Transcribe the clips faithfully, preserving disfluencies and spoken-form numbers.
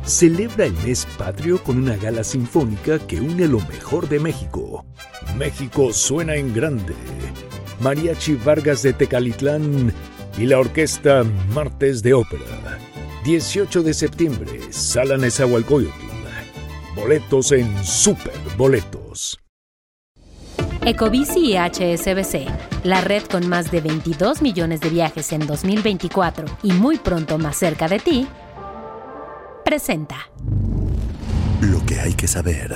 celebra el mes patrio con una gala sinfónica que une lo mejor de México. México suena en grande. Mariachi Vargas de Tecalitlán y la orquesta Martes de Ópera. dieciocho de septiembre, Sala Nezahualcóyotl. Boletos en Super Boletos. Ecobici y H S B C, la red con más de veintidós millones de viajes en dos mil veinticuatro y muy pronto más cerca de ti, presenta Lo que hay que saber.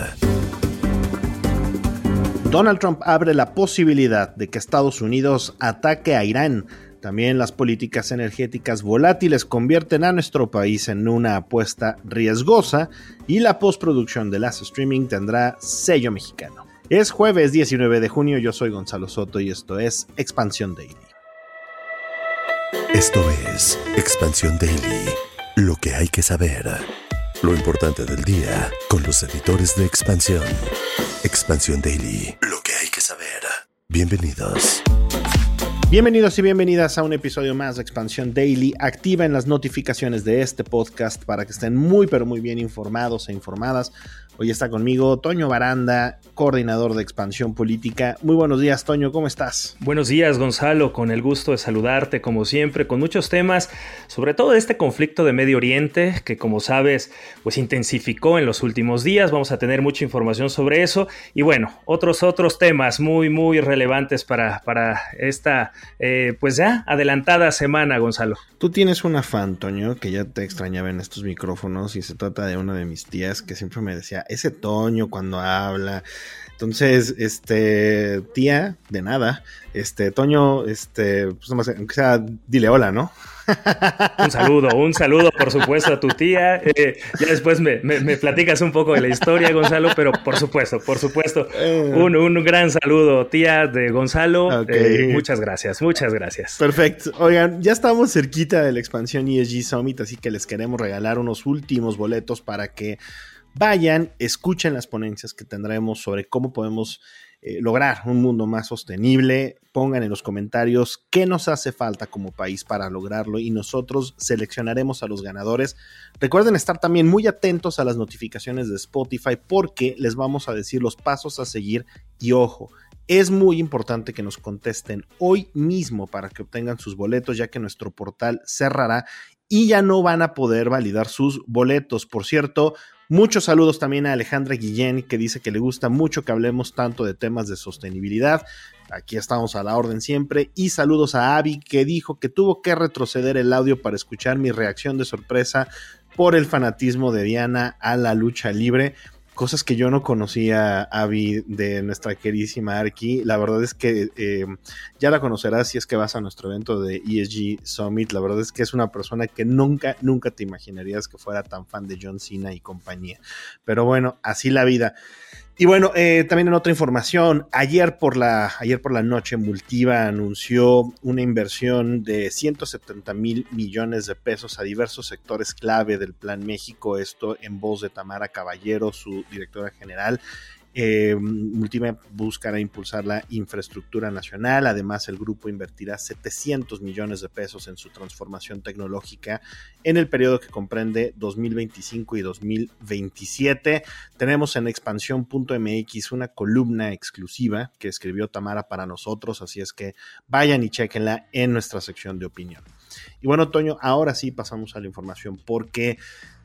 Donald Trump abre la posibilidad de que Estados Unidos ataque a Irán. También las políticas energéticas volátiles convierten a nuestro país en una apuesta riesgosa y la postproducción de las streaming tendrá sello mexicano. Es jueves diecinueve de junio, yo soy Gonzalo Soto y esto es Expansión Daily. Esto es Expansión Daily. Lo que hay que saber. Lo importante del día con los editores de Expansión. Expansión Daily. Lo que hay que saber. Bienvenidos. Bienvenidos y bienvenidas a un episodio más de Expansión Daily. Activen las notificaciones de este podcast para que estén muy pero muy bien informados e informadas. Hoy está conmigo Toño Baranda, coordinador de Expansión Política. Muy buenos días, Toño, ¿cómo estás? Buenos días, Gonzalo, con el gusto de saludarte como siempre, con muchos temas, sobre todo de este conflicto de Medio Oriente, que como sabes, pues intensificó en los últimos días. Vamos a tener mucha información sobre eso y bueno, otros otros temas muy muy relevantes para, para esta, eh, pues ya adelantada semana, Gonzalo. Tú tienes una fan, Toño, que ya te extrañaba en estos micrófonos y se trata de una de mis tías que siempre me decía, ese Toño cuando habla. Entonces, este, tía, de nada, este, Toño, este, pues nomás, aunque sea, dile hola, ¿no? Un saludo, un saludo, por supuesto, a tu tía. Eh, ya después me, me, me platicas un poco de la historia, Gonzalo, pero por supuesto, por supuesto, un, un gran saludo, tía de Gonzalo. Okay. Eh, muchas gracias, muchas gracias. Perfecto. Oigan, ya estamos cerquita de la expansión E S G Summit, así que les queremos regalar unos últimos boletos para que vayan, escuchen las ponencias que tendremos sobre cómo podemos eh, lograr un mundo más sostenible. Pongan en los comentarios qué nos hace falta como país para lograrlo y nosotros seleccionaremos a los ganadores. Recuerden estar también muy atentos a las notificaciones de Spotify porque les vamos a decir los pasos a seguir y ojo, es muy importante que nos contesten hoy mismo para que obtengan sus boletos ya que nuestro portal cerrará y ya no van a poder validar sus boletos. Por cierto, muchos saludos también a Alejandra Guillén, que dice que le gusta mucho que hablemos tanto de temas de sostenibilidad. Aquí estamos a la orden siempre. Y saludos a Abby, que dijo que tuvo que retroceder el audio para escuchar mi reacción de sorpresa por el fanatismo de Diana a la lucha libre. Cosas que yo no conocía, Abby, de nuestra queridísima Arqui. La verdad es que eh, ya la conocerás si es que vas a nuestro evento de E S G Summit. La verdad es que es una persona que nunca, nunca te imaginarías que fuera tan fan de John Cena y compañía. Pero bueno, así la vida. Y bueno, eh, también en otra información, ayer por la ayer por la noche Multiva anunció una inversión de ciento setenta mil millones de pesos a diversos sectores clave del Plan México, esto en voz de Tamara Caballero, su directora general. Eh, Multiva buscará impulsar la infraestructura nacional, además el grupo invertirá setecientos millones de pesos en su transformación tecnológica en el periodo que comprende dos mil veinticinco y dos mil veintisiete. Tenemos en expansión punto m x una columna exclusiva que escribió Tamara para nosotros, así es que vayan y chequenla en nuestra sección de opinión. Y bueno, Toño, ahora sí pasamos a la información porque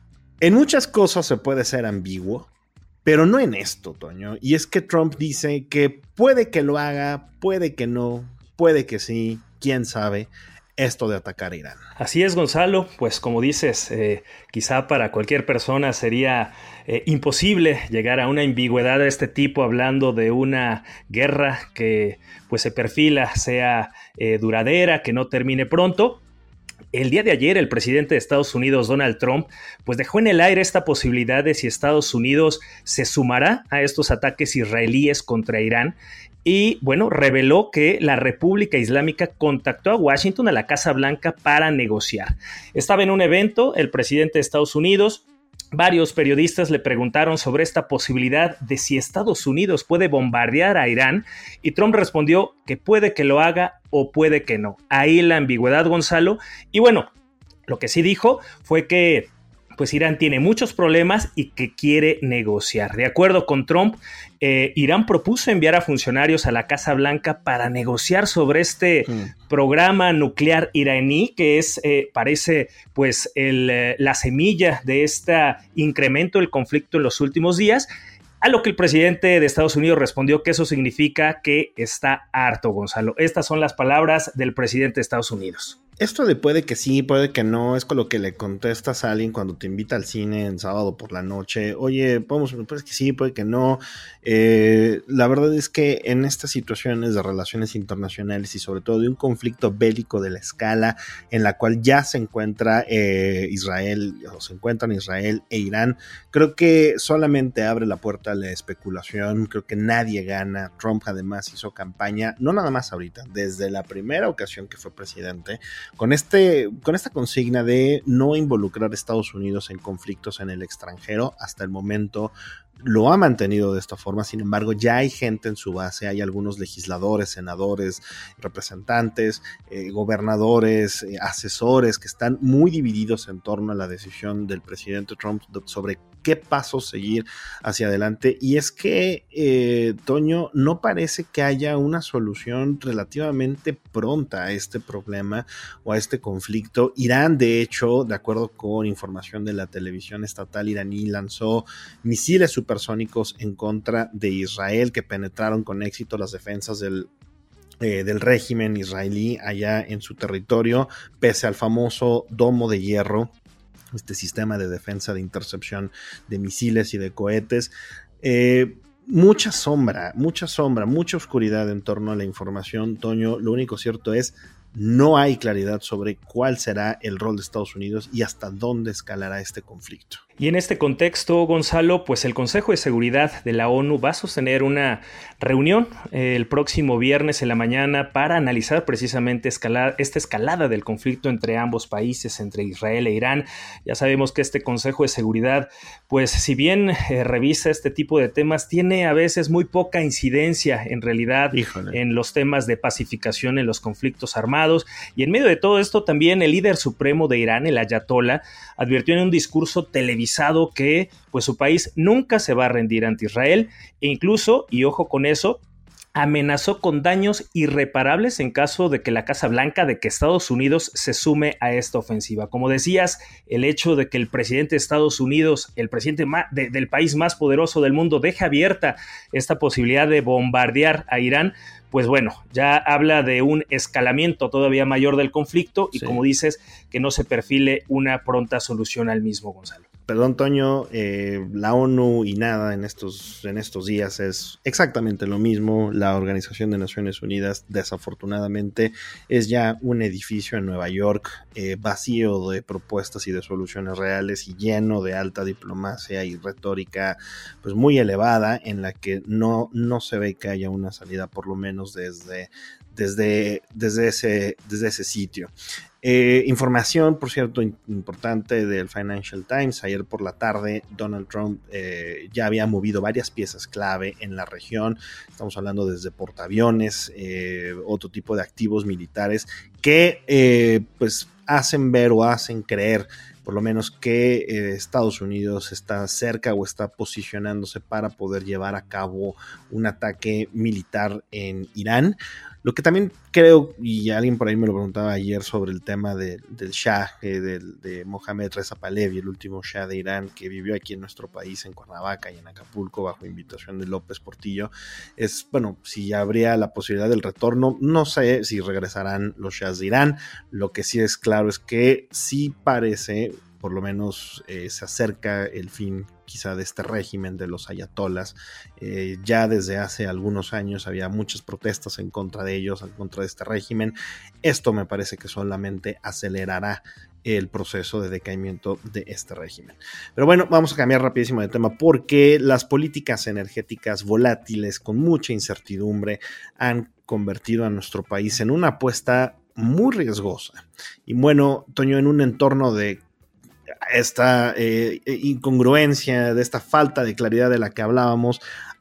en muchas cosas se puede ser ambiguo, pero no en esto, Toño. Y es que Trump dice que puede que lo haga, puede que no, puede que sí, quién sabe, esto de atacar a Irán. Así es, Gonzalo. Pues como dices, eh, quizá para cualquier persona sería eh, imposible llegar a una ambigüedad de este tipo hablando de una guerra que pues se perfila sea eh, duradera, que no termine pronto. El día de ayer, el presidente de Estados Unidos, Donald Trump, pues dejó en el aire esta posibilidad de si Estados Unidos se sumará a estos ataques israelíes contra Irán. Y bueno, reveló que la República Islámica contactó a Washington, a la Casa Blanca, para negociar. Estaba en un evento el presidente de Estados Unidos. Varios periodistas le preguntaron sobre esta posibilidad de si Estados Unidos puede bombardear a Irán y Trump respondió que puede que lo haga o puede que no. Ahí la ambigüedad, Gonzalo. Y bueno, lo que sí dijo fue que pues Irán tiene muchos problemas y que quiere negociar. De acuerdo con Trump, eh, Irán propuso enviar a funcionarios a la Casa Blanca para negociar sobre este mm. programa nuclear iraní, que es, eh, parece, pues el, eh, la semilla de este incremento del conflicto en los últimos días. A lo que el presidente de Estados Unidos respondió que eso significa que está harto, Gonzalo. Estas son las palabras del presidente de Estados Unidos. Esto de puede que sí, puede que no, es con lo que le contestas a alguien cuando te invita al cine en sábado por la noche. Oye, podemos, puede que sí, puede que no. Eh, la verdad es que en estas situaciones de relaciones internacionales y sobre todo de un conflicto bélico de la escala en la cual ya se encuentra eh, Israel, o se encuentran Israel e Irán, creo que solamente abre la puerta a la especulación. Creo que nadie gana. Trump además hizo campaña, no nada más ahorita, desde la primera ocasión que fue presidente, Con, este, con esta consigna de no involucrar a Estados Unidos en conflictos en el extranjero. Hasta el momento lo ha mantenido de esta forma. Sin embargo, ya hay gente en su base, hay algunos legisladores, senadores, representantes, eh, gobernadores, eh, asesores que están muy divididos en torno a la decisión del presidente Trump sobre qué pasos seguir hacia adelante. Y es que, eh, Toño, no parece que haya una solución relativamente pronta a este problema o a este conflicto. Irán, de hecho, de acuerdo con información de la televisión estatal iraní, lanzó misiles supersónicos en contra de Israel que penetraron con éxito las defensas del Eh, del régimen israelí allá en su territorio, pese al famoso domo de hierro, este sistema de defensa de intercepción de misiles y de cohetes. Eh, mucha sombra, mucha sombra, mucha oscuridad en torno a la información, Toño. Lo único cierto es, no hay claridad sobre cuál será el rol de Estados Unidos y hasta dónde escalará este conflicto. Y en este contexto, Gonzalo, pues el Consejo de Seguridad de la ONU va a sostener una reunión eh, el próximo viernes en la mañana para analizar precisamente escalar, esta escalada del conflicto entre ambos países, entre Israel e Irán. Ya sabemos que este Consejo de Seguridad, pues si bien eh, revisa este tipo de temas, tiene a veces muy poca incidencia en realidad Híjole. en los temas de pacificación en los conflictos armados. Y en medio de todo esto también el líder supremo de Irán, el Ayatollah, advirtió en un discurso televisado que pues su país nunca se va a rendir ante Israel e incluso, y ojo con eso, amenazó con daños irreparables en caso de que la Casa Blanca, de que Estados Unidos se sume a esta ofensiva. Como decías, el hecho de que el presidente de Estados Unidos, el presidente de, del país más poderoso del mundo, deje abierta esta posibilidad de bombardear a Irán, pues bueno, ya habla de un escalamiento todavía mayor del conflicto y sí. como dices, que no se perfile una pronta solución al mismo, Gonzalo. Perdón, Toño, eh, la ONU y nada en estos, en estos días es exactamente lo mismo. La Organización de Naciones Unidas, desafortunadamente, es ya un edificio en Nueva York eh, vacío de propuestas y de soluciones reales y lleno de alta diplomacia y retórica pues muy elevada, en la que no, no se ve que haya una salida, por lo menos desde, desde, desde, ese, desde ese sitio. Eh, información, por cierto, importante del Financial Times. Ayer por la tarde Donald Trump eh, ya había movido varias piezas clave en la región. Estamos hablando desde portaaviones, eh, otro tipo de activos militares que eh, pues hacen ver o hacen creer por lo menos que eh, Estados Unidos está cerca o está posicionándose para poder llevar a cabo un ataque militar en Irán. Lo que también creo, y alguien por ahí me lo preguntaba ayer sobre el tema de, del Shah, eh, de, de Mohammad Reza Pahlavi, el último Shah de Irán que vivió aquí en nuestro país, en Cuernavaca y en Acapulco, bajo invitación de López Portillo, es, bueno, si habría la posibilidad del retorno, no sé si regresarán los Shahs de Irán. Lo que sí es claro es que sí parece, por lo menos eh, se acerca el fin quizá de este régimen de los ayatolas. Eh, ya desde hace algunos años había muchas protestas en contra de ellos, en contra de este régimen. Esto me parece que solamente acelerará el proceso de decaimiento de este régimen. Pero bueno, vamos a cambiar rapidísimo de tema porque las políticas energéticas volátiles con mucha incertidumbre han convertido a nuestro país en una apuesta muy riesgosa. Y bueno, Toño, en un entorno de esta eh, incongruencia, de esta falta de claridad de la que hablábamos,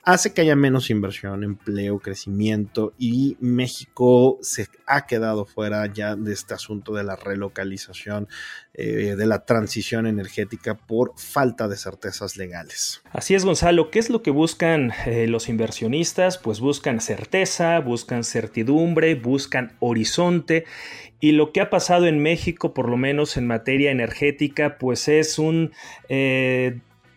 hace que haya menos inversión, empleo, crecimiento, y México se ha quedado fuera ya de este asunto de la relocalización, eh, de la transición energética por falta de certezas legales. Así es, Gonzalo. ¿Qué es lo que buscan eh, los inversionistas? Pues buscan certeza, buscan certidumbre, buscan horizonte. Y lo que ha pasado en México, por lo menos en materia energética, pues es un... Eh,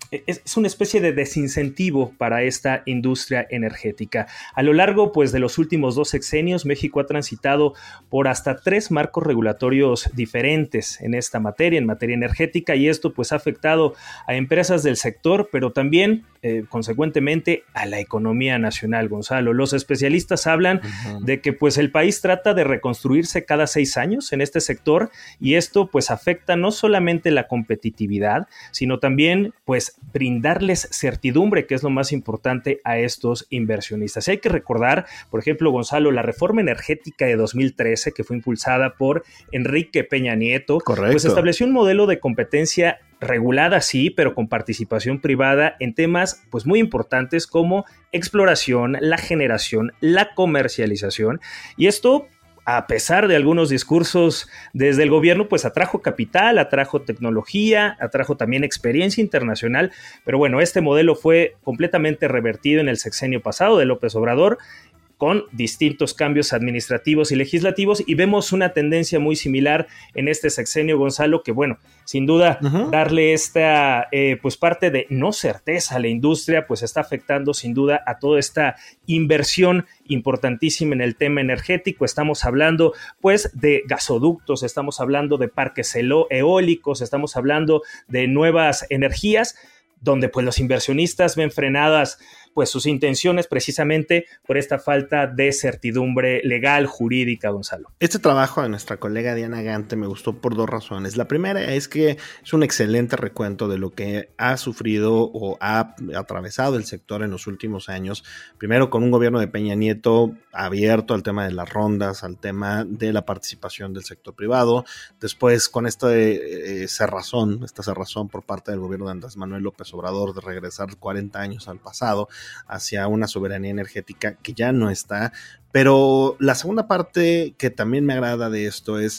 es una especie de desincentivo para esta industria energética. A lo largo, pues, de los últimos dos sexenios, México ha transitado por hasta tres marcos regulatorios diferentes en esta materia, en materia energética, y esto, pues, ha afectado a empresas del sector, pero también, eh, consecuentemente, a la economía nacional, Gonzalo. Los especialistas hablan uh-huh. de que, pues, el país trata de reconstruirse cada seis años en este sector, y esto, pues, afecta no solamente la competitividad, sino también, pues, brindarles certidumbre, que es lo más importante a estos inversionistas. Y hay que recordar, por ejemplo, Gonzalo, la reforma energética de dos mil trece, que fue impulsada por Enrique Peña Nieto, Correcto. Pues estableció un modelo de competencia regulada, sí, pero con participación privada en temas pues muy importantes como exploración, la generación, la comercialización, y esto, a pesar de algunos discursos desde el gobierno, pues atrajo capital, atrajo tecnología, atrajo también experiencia internacional, pero bueno, este modelo fue completamente revertido en el sexenio pasado de López Obrador, con distintos cambios administrativos y legislativos, y vemos una tendencia muy similar en este sexenio, Gonzalo, que bueno, sin duda uh-huh. darle esta eh, pues parte de no certeza a la industria, pues está afectando sin duda a toda esta inversión importantísima en el tema energético. Estamos hablando pues de gasoductos, estamos hablando de parques eólicos, estamos hablando de nuevas energías, donde pues los inversionistas ven frenadas pues sus intenciones precisamente por esta falta de certidumbre legal, jurídica, Gonzalo. Este trabajo de nuestra colega Diana Gante me gustó por dos razones. La primera es que es un excelente recuento de lo que ha sufrido o ha atravesado el sector en los últimos años. Primero con un gobierno de Peña Nieto abierto al tema de las rondas, al tema de la participación del sector privado. Después con esta eh, cerrazón, esta cerrazón por parte del gobierno de Andrés Manuel López Obrador de regresar cuarenta años al pasado, hacia una soberanía energética que ya no está. Pero la segunda parte que también me agrada de esto es,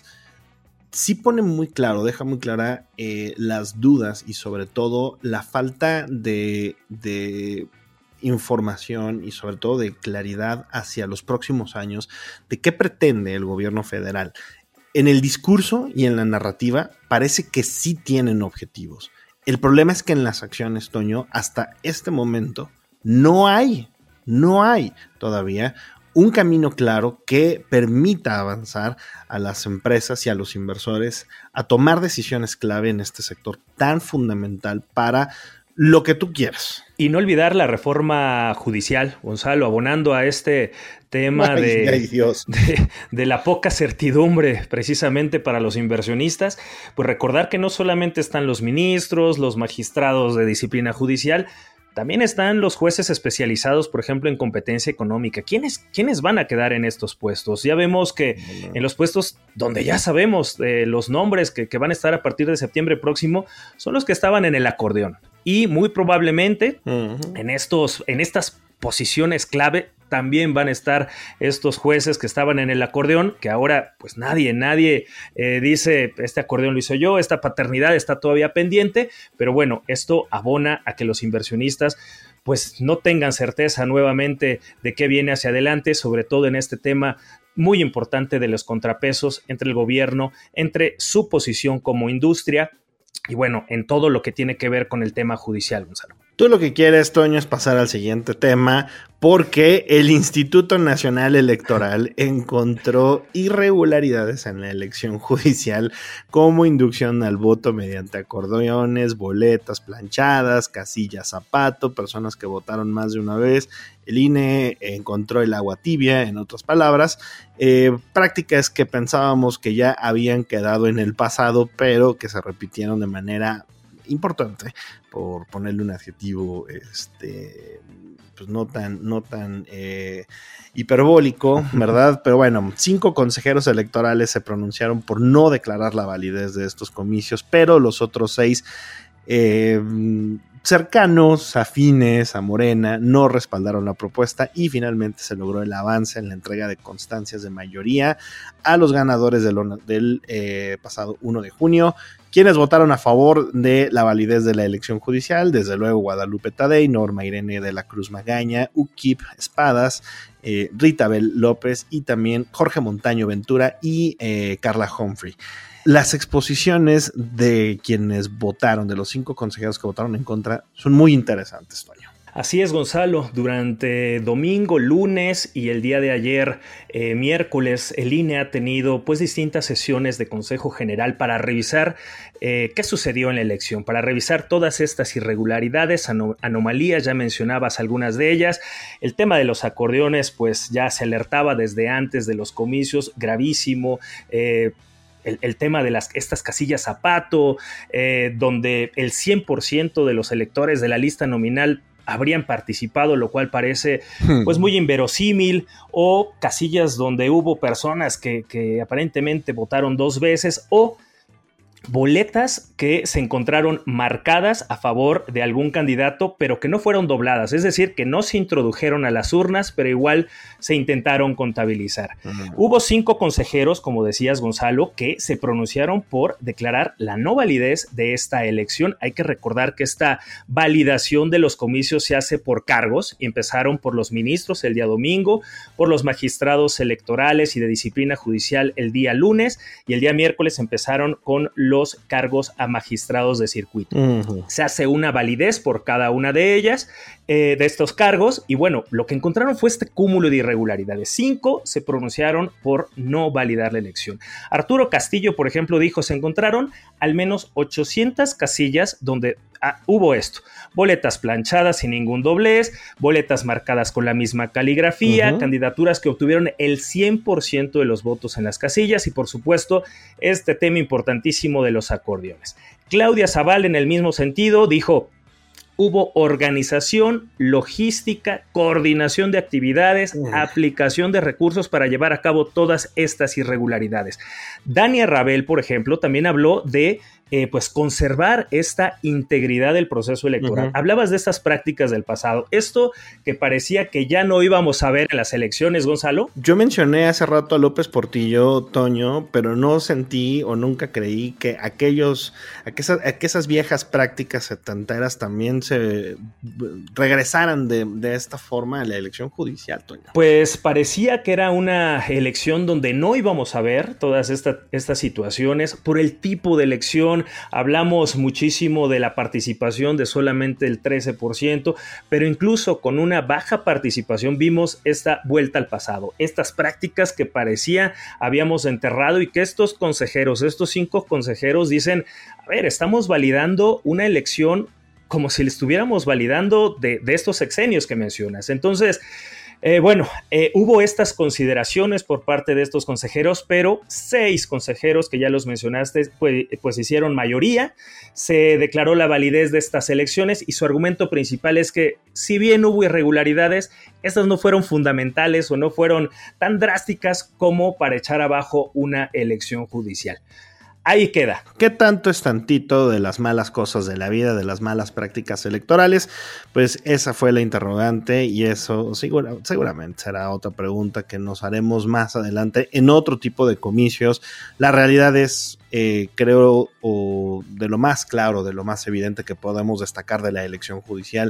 sí pone muy claro, deja muy clara eh, las dudas y sobre todo la falta de, de información y sobre todo de claridad hacia los próximos años de qué pretende el gobierno federal. En el discurso y en la narrativa parece que sí tienen objetivos. El problema es que en las acciones, Toño, hasta este momento no hay, no hay todavía un camino claro que permita avanzar a las empresas y a los inversores a tomar decisiones clave en este sector tan fundamental para lo que tú quieras. Y no olvidar la reforma judicial, Gonzalo, abonando a este tema ay, de, ay, Dios. de, de la poca certidumbre precisamente para los inversionistas, pues recordar que no solamente están los ministros, los magistrados de disciplina judicial, también están los jueces especializados, por ejemplo, en competencia económica. ¿Quiénes, quiénes van a quedar en estos puestos? Ya vemos que no. en los puestos donde ya sabemos eh, los nombres que, que van a estar a partir de septiembre próximo son los que estaban en el acordeón. Y muy probablemente uh-huh. en, estos, en estas posiciones clave también van a estar estos jueces que estaban en el acordeón, que ahora pues nadie, nadie eh, dice este acordeón lo hice yo, esta paternidad está todavía pendiente, pero bueno, esto abona a que los inversionistas pues no tengan certeza nuevamente de qué viene hacia adelante, sobre todo en este tema muy importante de los contrapesos entre el gobierno, entre su posición como industria y bueno, en todo lo que tiene que ver con el tema judicial, Gonzalo. Tú lo que quieres, Toño, es pasar al siguiente tema, porque el Instituto Nacional Electoral encontró irregularidades en la elección judicial como inducción al voto mediante acordeones, boletas planchadas, casillas zapato, personas que votaron más de una vez. El I N E encontró el agua tibia, en otras palabras, eh, prácticas que pensábamos que ya habían quedado en el pasado, pero que se repitieron de manera importante, por ponerle un adjetivo este pues no tan no tan eh, hiperbólico, ¿verdad? Pero bueno, cinco consejeros electorales se pronunciaron por no declarar la validez de estos comicios, pero los otros seis eh, cercanos, afines a Morena, no respaldaron la propuesta y finalmente se logró el avance en la entrega de constancias de mayoría a los ganadores del, del eh, pasado primero de junio, quienes votaron a favor de la validez de la elección judicial, desde luego Guadalupe Tadei, Norma Irene de la Cruz Magaña, Ukip Espadas, eh, Rita Bel López y también Jorge Montaño Ventura y eh, Carla Humphrey. Las exposiciones de quienes votaron, de los cinco consejeros que votaron en contra, son muy interesantes, Toño. Así es, Gonzalo. Durante domingo, lunes y el día de ayer, eh, miércoles, el I N E ha tenido pues distintas sesiones de Consejo General para revisar eh, qué sucedió en la elección, para revisar todas estas irregularidades, anom- anomalías, ya mencionabas algunas de ellas. El tema de los acordeones pues ya se alertaba desde antes de los comicios, gravísimo. Eh, El, el tema de las, estas casillas zapato, eh, donde el cien por ciento de los electores de la lista nominal habrían participado, lo cual parece pues muy inverosímil, o casillas donde hubo personas que, que aparentemente votaron dos veces, o boletas que se encontraron marcadas a favor de algún candidato, pero que no fueron dobladas, es decir, que no se introdujeron a las urnas, pero igual se intentaron contabilizar. Uh-huh. Hubo cinco consejeros, como decías, Gonzalo, que se pronunciaron por declarar la no validez de esta elección. Hay que recordar que esta validación de los comicios se hace por cargos. Empezaron por los ministros el día domingo, por los magistrados electorales y de disciplina judicial el día lunes, y el día miércoles empezaron con los los cargos a magistrados de circuito. Uh-huh. Se hace una validez por cada una de ellas, eh, de estos cargos, y bueno, lo que encontraron fue este cúmulo de irregularidades. Cinco se pronunciaron por no validar la elección. Arturo Castillo, por ejemplo, dijo, se encontraron al menos ochocientas casillas donde ah, hubo esto: boletas planchadas sin ningún doblez, boletas marcadas con la misma caligrafía, uh-huh. candidaturas que obtuvieron el cien por ciento de los votos en las casillas y, por supuesto, este tema importantísimo de los acordeones. Claudia Zaval, en el mismo sentido, dijo: hubo organización, logística, coordinación de actividades, uh. aplicación de recursos para llevar a cabo todas estas irregularidades. Dania Rabel, por ejemplo, también habló de eh, pues conservar esta integridad del proceso electoral. Uh-huh. Hablabas de estas prácticas del pasado. Esto que parecía que ya no íbamos a ver en las elecciones, Gonzalo. Yo mencioné hace rato a López Portillo, Toño, pero no sentí o nunca creí que aquellos, a que esas, a que esas viejas prácticas setenteras también se regresaran de, de esta forma a la elección judicial, Toño. Pues parecía que era una elección donde no íbamos a ver todas esta, estas situaciones por el tipo de elección. Hablamos muchísimo de la participación de solamente el trece por ciento, pero incluso con una baja participación vimos esta vuelta al pasado, estas prácticas que parecía habíamos enterrado y que estos consejeros, estos cinco consejeros dicen, a ver, estamos validando una elección como si le estuviéramos validando de, de estos sexenios que mencionas. Entonces, Eh, bueno, eh, hubo estas consideraciones por parte de estos consejeros, pero seis consejeros, que ya los mencionaste, pues, pues hicieron mayoría. Se declaró la validez de estas elecciones y su argumento principal es que, si bien hubo irregularidades, estas no fueron fundamentales o no fueron tan drásticas como para echar abajo una elección judicial. Ahí queda. ¿Qué tanto es tantito de las malas cosas de la vida, de las malas prácticas electorales? Pues esa fue la interrogante y eso segura, seguramente será otra pregunta que nos haremos más adelante en otro tipo de comicios. La realidad es, eh, creo, o de lo más claro, de lo más evidente que podemos destacar de la elección judicial,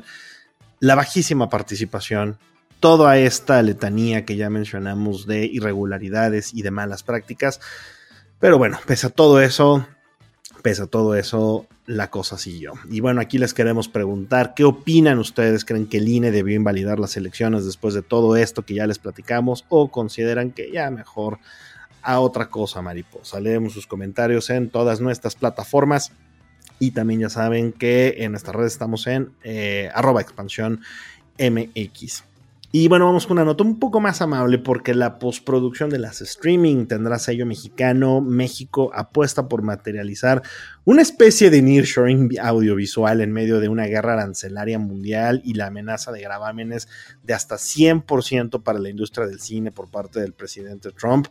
la bajísima participación, toda esta letanía que ya mencionamos de irregularidades y de malas prácticas. Pero bueno, pese a todo eso, pese a todo eso, la cosa siguió. Y bueno, aquí les queremos preguntar, ¿qué opinan ustedes? ¿Creen que el I N E debió invalidar las elecciones después de todo esto que ya les platicamos? ¿O consideran que ya mejor a otra cosa, mariposa? Leemos sus comentarios en todas nuestras plataformas. Y también ya saben que en nuestras redes estamos en eh, arroba expansión M X. Y bueno, vamos con una nota un poco más amable porque la postproducción de las streaming tendrá sello mexicano. México apuesta por materializar una especie de nearshoring audiovisual en medio de una guerra arancelaria mundial y la amenaza de gravámenes de hasta cien por ciento para la industria del cine por parte del presidente Trump.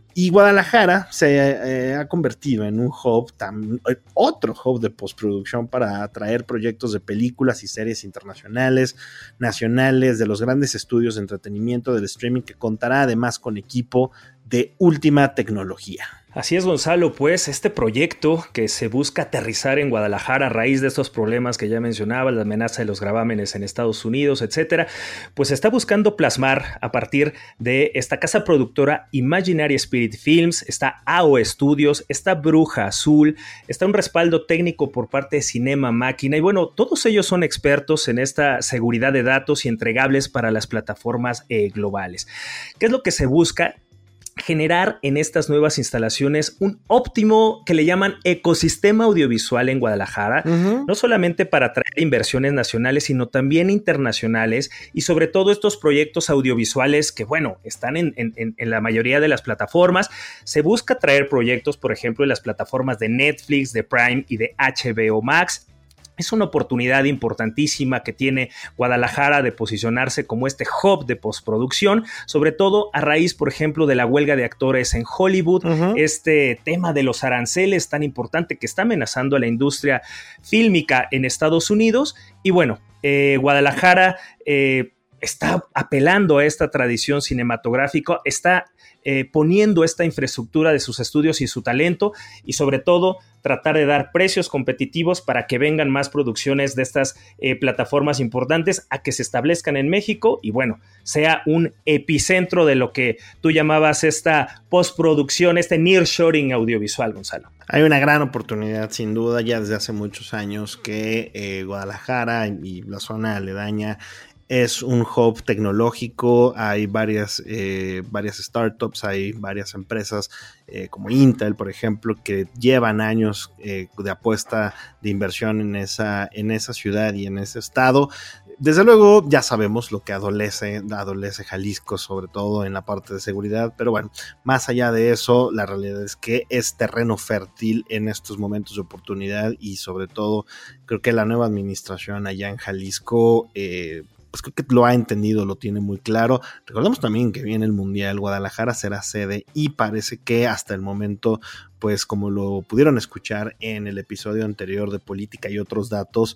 Y Guadalajara se eh, ha convertido en un hub, tam, otro hub de postproducción para atraer proyectos de películas y series internacionales, nacionales, de los grandes estudios de entretenimiento del streaming, que contará además con equipo de última tecnología. Así es, Gonzalo, pues este proyecto que se busca aterrizar en Guadalajara a raíz de estos problemas que ya mencionaba, la amenaza de los gravámenes en Estados Unidos, etcétera, pues está buscando plasmar a partir de esta casa productora Imaginary Spirit Films, está A O Studios, está Bruja Azul, está un respaldo técnico por parte de Cinema Máquina y bueno, todos ellos son expertos en esta seguridad de datos y entregables para las plataformas eh, globales. ¿Qué es lo que se busca? Generar en estas nuevas instalaciones un óptimo que le llaman ecosistema audiovisual en Guadalajara, uh-huh. no solamente para atraer inversiones nacionales, sino también internacionales y sobre todo estos proyectos audiovisuales que, bueno, están en, en, en la mayoría de las plataformas. Se busca traer proyectos, por ejemplo, en las plataformas de Netflix, de Prime y de H B O Max. Es una oportunidad importantísima que tiene Guadalajara de posicionarse como este hub de postproducción, sobre todo a raíz, por ejemplo, de la huelga de actores en Hollywood, uh-huh. este tema de los aranceles tan importante que está amenazando a la industria fílmica en Estados Unidos. Y bueno, eh, Guadalajara eh, está apelando a esta tradición cinematográfica, está eh, poniendo esta infraestructura de sus estudios y su talento y sobre todo tratar de dar precios competitivos para que vengan más producciones de estas eh, plataformas importantes a que se establezcan en México y bueno, sea un epicentro de lo que tú llamabas esta postproducción, este nearshoring audiovisual, Gonzalo. Hay una gran oportunidad, sin duda, ya desde hace muchos años que eh, Guadalajara y la zona aledaña es un hub tecnológico, hay varias, eh, varias startups, hay varias empresas eh, como Intel, por ejemplo, que llevan años eh, de apuesta de inversión en esa, en esa ciudad y en ese estado. Desde luego ya sabemos lo que adolece, adolece Jalisco, sobre todo en la parte de seguridad, pero bueno, más allá de eso, la realidad es que es terreno fértil en estos momentos de oportunidad y sobre todo creo que la nueva administración allá en Jalisco eh, pues creo que lo ha entendido, lo tiene muy claro. Recordemos también que viene el Mundial, Guadalajara será sede y parece que hasta el momento, pues como lo pudieron escuchar en el episodio anterior de política y otros datos,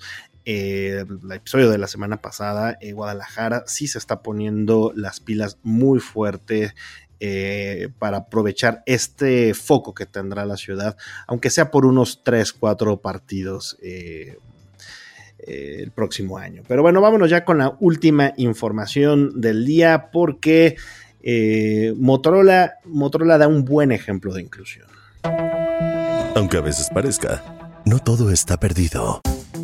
eh, el episodio de la semana pasada, eh, Guadalajara sí se está poniendo las pilas muy fuerte eh, para aprovechar este foco que tendrá la ciudad, aunque sea por unos tres, cuatro partidos eh, el próximo año. Pero bueno, vámonos ya con la última información del día porque eh, Motorola, Motorola da un buen ejemplo de inclusión. Aunque a veces parezca, no todo está perdido.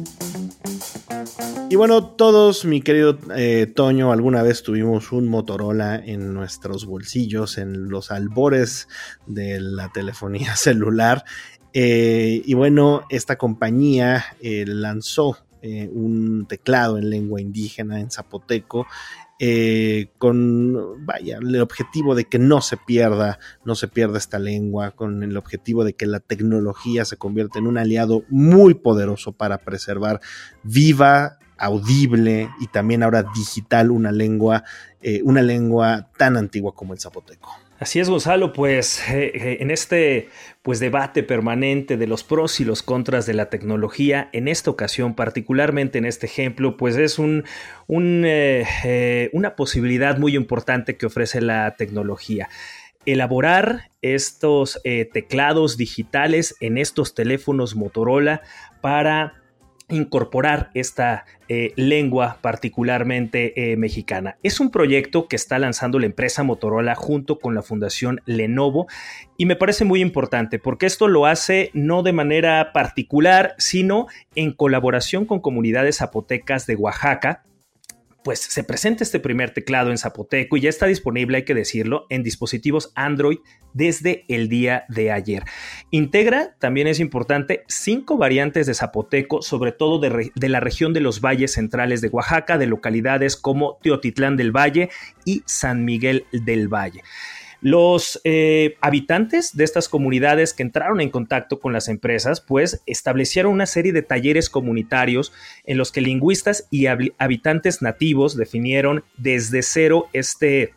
Y bueno, todos, mi querido eh, Toño, alguna vez tuvimos un Motorola en nuestros bolsillos, en los albores de la telefonía celular. Eh, y bueno, esta compañía eh, lanzó Eh, un teclado en lengua indígena, en zapoteco, eh, con, vaya, el objetivo de que no se pierda, no se pierda esta lengua, con el objetivo de que la tecnología se convierta en un aliado muy poderoso para preservar viva, audible y también ahora digital una lengua, eh, una lengua tan antigua como el zapoteco. Así es, Gonzalo, pues eh, en este pues, debate permanente de los pros y los contras de la tecnología, en esta ocasión, particularmente en este ejemplo, pues es un, un, eh, eh, una posibilidad muy importante que ofrece la tecnología. Elaborar estos eh, teclados digitales en estos teléfonos Motorola para incorporar esta eh, lengua particularmente eh, mexicana. Es un proyecto que está lanzando la empresa Motorola junto con la Fundación Lenovo y me parece muy importante porque esto lo hace no de manera particular, sino en colaboración con comunidades zapotecas de Oaxaca. Pues se presenta este primer teclado en zapoteco y ya está disponible, hay que decirlo, en dispositivos Android desde el día de ayer. Integra, también es importante, cinco variantes de zapoteco, sobre todo de, re- de la región de los valles centrales de Oaxaca, de localidades como Teotitlán del Valle y San Miguel del Valle. Los eh, habitantes de estas comunidades que entraron en contacto con las empresas, pues establecieron una serie de talleres comunitarios en los que lingüistas y hab- habitantes nativos definieron desde cero este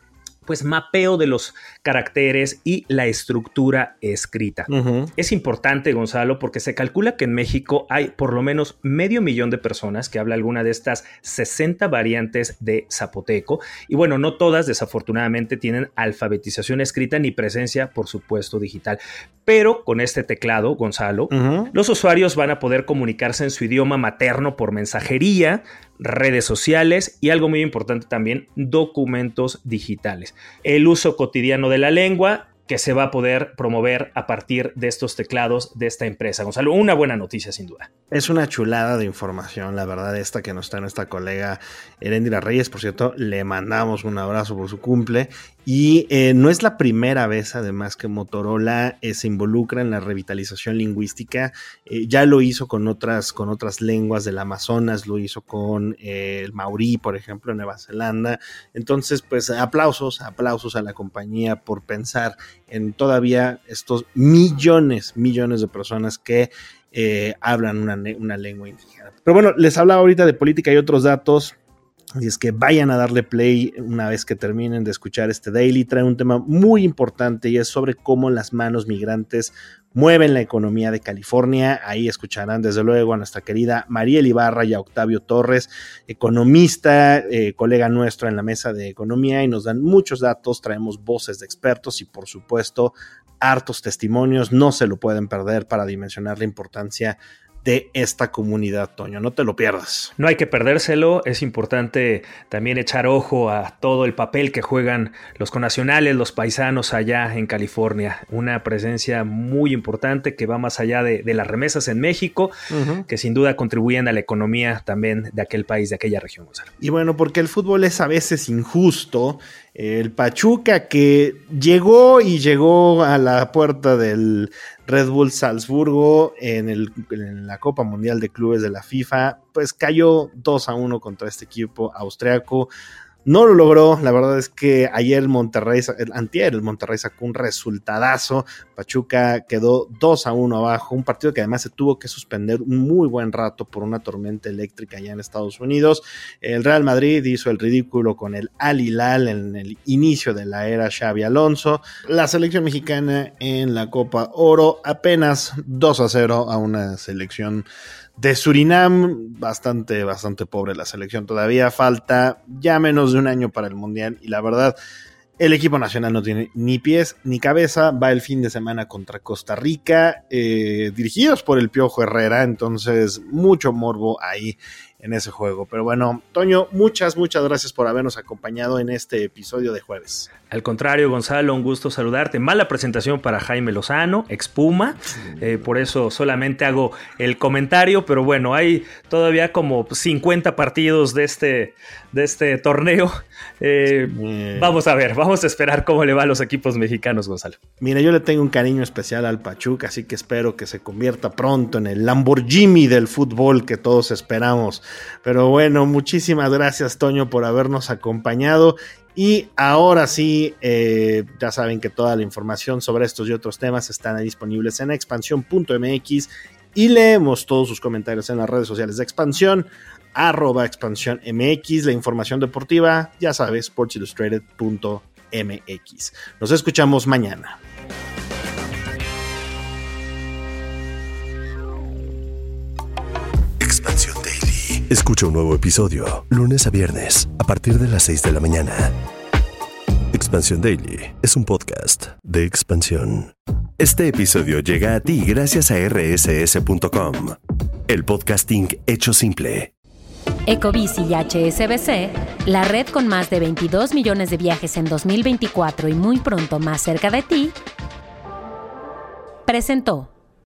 pues mapeo de los caracteres y la estructura escrita. Uh-huh. Es importante, Gonzalo, porque se calcula que en México hay por lo menos medio millón de personas que hablan alguna de estas sesenta variantes de zapoteco. Y bueno, no todas desafortunadamente tienen alfabetización escrita ni presencia, por supuesto, digital. Pero con este teclado, Gonzalo, uh-huh. los usuarios van a poder comunicarse en su idioma materno por mensajería, redes sociales y algo muy importante también, documentos digitales. El uso cotidiano de la lengua que se va a poder promover a partir de estos teclados de esta empresa. Gonzalo, una buena noticia sin duda. Es una chulada de información, la verdad, esta que nos trae nuestra colega Heréndira Reyes. Por cierto, le mandamos un abrazo por su cumple. Y eh, no es la primera vez, además, que Motorola eh, se involucra en la revitalización lingüística. Eh, ya lo hizo con otras, con otras lenguas del Amazonas, lo hizo con eh, el maorí, por ejemplo, en Nueva Zelanda. Entonces, pues aplausos, aplausos a la compañía por pensar en todavía estos millones, millones de personas que eh, hablan una, una lengua indígena. Pero bueno, les hablaba ahorita de política y otros datos. Y es que vayan a darle play una vez que terminen de escuchar este daily. Trae un tema muy importante y es sobre cómo las manos migrantes mueven la economía de California. Ahí escucharán desde luego a nuestra querida Mariel Ibarra y a Octavio Torres, economista, eh, colega nuestro en la mesa de economía, y nos dan muchos datos. Traemos voces de expertos y por supuesto hartos testimonios. No se lo pueden perder para dimensionar la importancia de esta comunidad, Toño, no te lo pierdas. No hay que perdérselo, es importante también echar ojo a todo el papel que juegan los connacionales, los paisanos allá en California, una presencia muy importante que va más allá de, de las remesas en México, uh-huh. que sin duda contribuyen a la economía también de aquel país, de aquella región, Gonzalo. Y bueno, porque el fútbol es a veces injusto, el Pachuca que llegó y llegó a la puerta del Red Bull Salzburgo en, el, en la Copa Mundial de Clubes de la FIFA, pues cayó dos a uno contra este equipo austriaco. No lo logró, la verdad es que ayer el Monterrey, el antier el Monterrey sacó un resultadazo, Pachuca quedó dos a uno abajo, un partido que además se tuvo que suspender un muy buen rato por una tormenta eléctrica allá en Estados Unidos. El Real Madrid hizo el ridículo con el Al Hilal en el inicio de la era Xabi Alonso. La selección mexicana en la Copa Oro apenas dos a cero a una selección de Surinam, bastante, bastante pobre la selección. Todavía falta ya menos de un año para el Mundial y la verdad, el equipo nacional no tiene ni pies ni cabeza. Va el fin de semana contra Costa Rica, eh, dirigidos por el Piojo Herrera, entonces mucho morbo ahí en ese juego. Pero bueno, Toño, muchas, muchas gracias por habernos acompañado en este episodio de jueves. Al contrario, Gonzalo, un gusto saludarte. Mala presentación para Jaime Lozano, ex Puma, eh, por eso solamente hago el comentario, pero bueno, hay todavía como cincuenta partidos de este, de este torneo. Eh, sí. Vamos a ver, vamos a esperar cómo le va a los equipos mexicanos, Gonzalo. Mira, yo le tengo un cariño especial al Pachuca, así que espero que se convierta pronto en el Lamborghini del fútbol que todos esperamos. Pero bueno, muchísimas gracias, Toño, por habernos acompañado. Y ahora sí, eh, ya saben que toda la información sobre estos y otros temas están disponibles en expansión punto m x y leemos todos sus comentarios en las redes sociales de Expansión, arroba expansión m x, la información deportiva, ya sabes, sports illustrated punto m x. Nos escuchamos mañana. Expansión Daily. Escucha un nuevo episodio lunes a viernes a partir de las seis de la mañana. Expansión Daily es un podcast de Expansión. Este episodio llega a ti gracias a erre ese ese punto com, el podcasting hecho simple. Ecobici y H S B C, la red con más de veintidós millones de viajes en dos mil veinticuatro y muy pronto más cerca de ti, presentó.